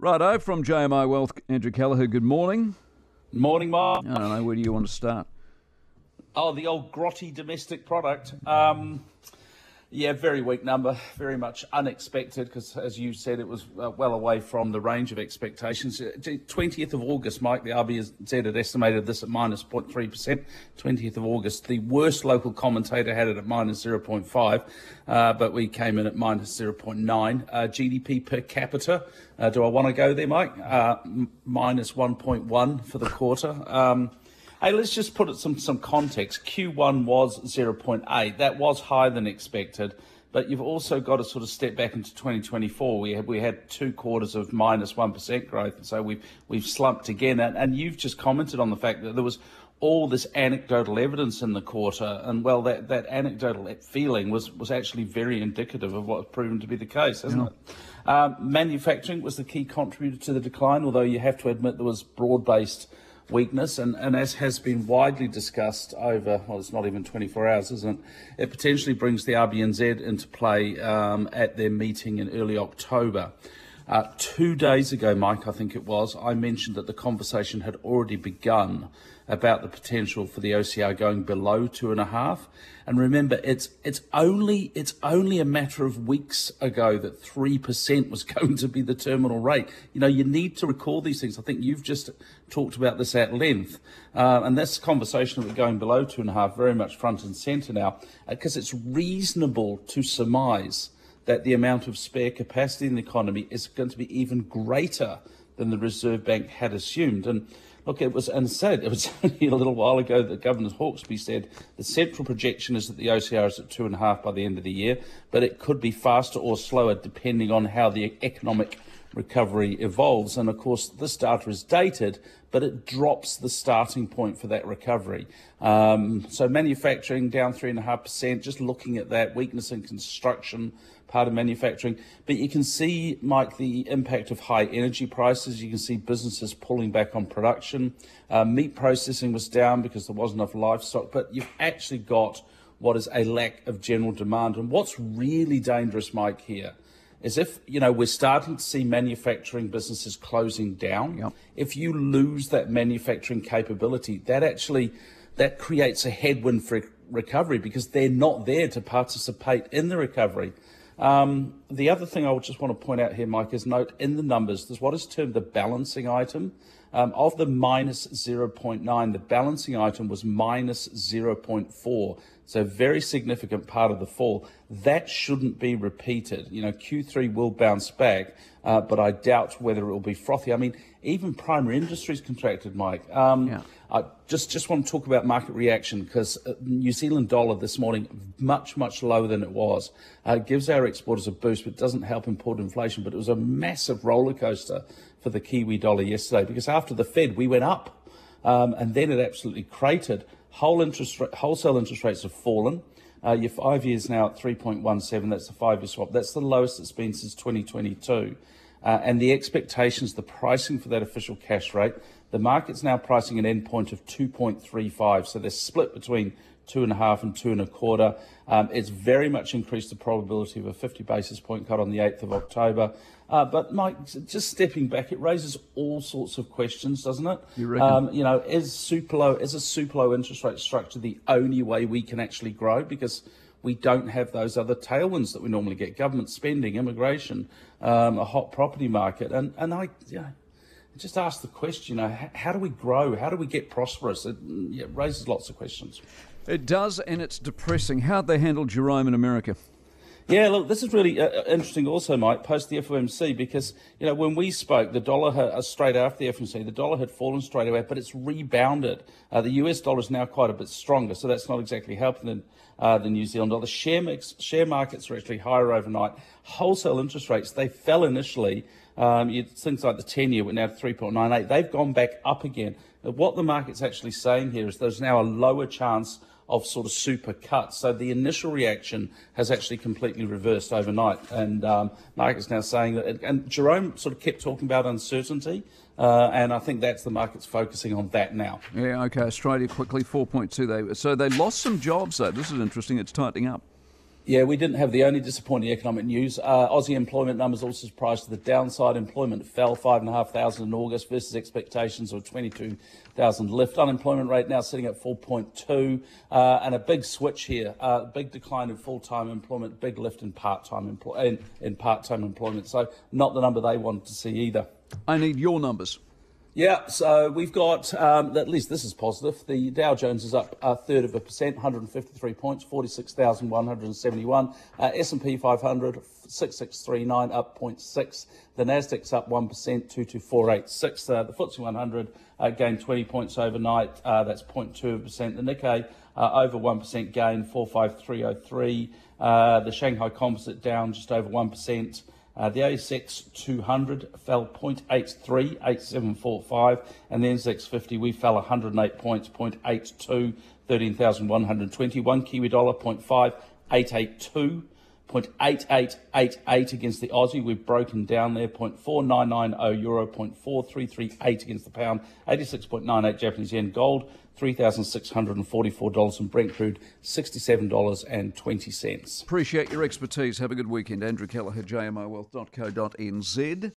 Righto, from JMI Wealth, Andrew Callagher, good morning. Morning, Mark. I don't know, where do you want to start? Oh, the old grotty domestic product. Yeah, very weak number, very much unexpected because, as you said, it was well away from the range of expectations. 20th of August, Mike, the RBNZ had estimated this at minus 0.3%. 20th of August, the worst local commentator had it at minus 0.5, but we came in at minus 0.9. GDP per capita, do I want to go there, Mike? Minus 1.1 for the quarter. Hey, let's just put it some context. Q1 was 0.8. That was higher than expected, but you've also got to sort of step back into 2024. We had 2 quarters of minus 1% growth, and so we've slumped again. And you've just commented on the fact that there was all this anecdotal evidence in the quarter, and well, that anecdotal feeling was actually very indicative of what's proven to be the case, hasn't it? Manufacturing was the key contributor to the decline, although you have to admit there was broad-based weakness, and as has been widely discussed over, well, it's not even 24 hours, isn't it? It potentially brings the RBNZ into play at their meeting in early October. 2 days ago, Mike, I think it was, I mentioned that the conversation had already begun about the potential for the OCR going below 2.5. And remember, it's only a matter of weeks ago that 3% was going to be the terminal rate. You know, you need to recall these things. I think you've just talked about this at length. And this conversation of it going below 2.5 very much front and centre now, because it's reasonable to surmise that the amount of spare capacity in the economy is going to be even greater than the Reserve Bank had assumed. And look, it was only a little while ago that Governor Hawkesby said the central projection is that the OCR is at 2.5 by the end of the year, but it could be faster or slower depending on how the economic recovery evolves. And of course, this data is dated, but it drops the starting point for that recovery. So manufacturing down 3.5%, just looking at that, weakness in construction, part of manufacturing. But you can see, Mike, the impact of high energy prices. You can see businesses pulling back on production. Meat processing was down because there wasn't enough livestock, but you've actually got what is a lack of general demand. And what's really dangerous, Mike, here is if, we're starting to see manufacturing businesses closing down. Yep. If you lose that manufacturing capability, that creates a headwind for recovery because they're not there to participate in the recovery. The other thing I would just want to point out here, Mike, is note in the numbers, there's what is termed the balancing item. Of the minus 0.9, the balancing item was minus 0.4. So a very significant part of the fall. That shouldn't be repeated. Q3 will bounce back, but I doubt whether it will be frothy. I mean, even primary industries contracted, Mike. I just want to talk about market reaction because New Zealand dollar this morning, much, much lower than it was. Gives our exporters a boost, but doesn't help import inflation. But it was a massive roller coaster for the Kiwi dollar yesterday because after the Fed, we went up and then it absolutely cratered. Wholesale interest rates have fallen. Your 5 years now at 3.17, that's the 5-year swap. That's the lowest it's been since 2022. And the expectations, the pricing for that official cash rate, the market's now pricing an endpoint of 2.35. So they're split between 2.5 and 2.25. It's very much increased the probability of a 50 basis point cut on the 8th of October. But Mike, just stepping back, it raises all sorts of questions, doesn't it? You reckon? Is a super low interest rate structure the only way we can actually grow? Because we don't have those other tailwinds that we normally get: government spending, immigration, a hot property market, and I just ask the question: how do we grow? How do we get prosperous? It raises lots of questions. It does, and it's depressing. How'd they handle Jerome in America? Yeah, look, this is really interesting also, Mike, post the FOMC, because, when we spoke, the dollar had, straight after the FOMC, the dollar had fallen straight away, but it's rebounded. The US dollar is now quite a bit stronger, so that's not exactly helping the New Zealand dollar. Share markets are actually higher overnight. Wholesale interest rates, they fell initially. Things like the 10-year went now to 3.98. They've gone back up again. What the market's actually saying here is there's now a lower chance of sort of super cuts. So the initial reaction has actually completely reversed overnight. And market's now saying that, and Jerome sort of kept talking about uncertainty, and I think that's the market's focusing on that now. Yeah, okay, Australia quickly, 4.2. So they lost some jobs, though. This is interesting. It's tightening up. Yeah, we didn't have the only disappointing economic news. Aussie employment numbers also surprised to the downside. Employment fell 5,500 in August versus expectations of 22,000 lift. Unemployment rate now sitting at 4.2, and a big switch here. Big decline in full-time employment, big lift in part-time employment. So not the number they wanted to see either. I need your numbers. Yeah, so we've got, at least this is positive, the Dow Jones is up 1/3%, 153 points, 46,171. S&P 500, 6639, up 0.6. The Nasdaq's up 1%, 22,486. The FTSE 100 gained 20 points overnight, that's 0.2%. The Nikkei over 1% gain, 45303. The Shanghai Composite down just over 1%. The ASX 200 fell 0.83, 8745, and the NZX 50, we fell 108 points, 0.82, 13,121. Kiwi dollar, 0.5882, 0.8888 against the Aussie. We've broken down there, 0.4990 euro, 0.4338 against the pound, 86.98 Japanese yen. Gold, $3,644, and Brent crude, $67.20. Appreciate your expertise. Have a good weekend. Andrew Kelleher, jmowealth.co.nz.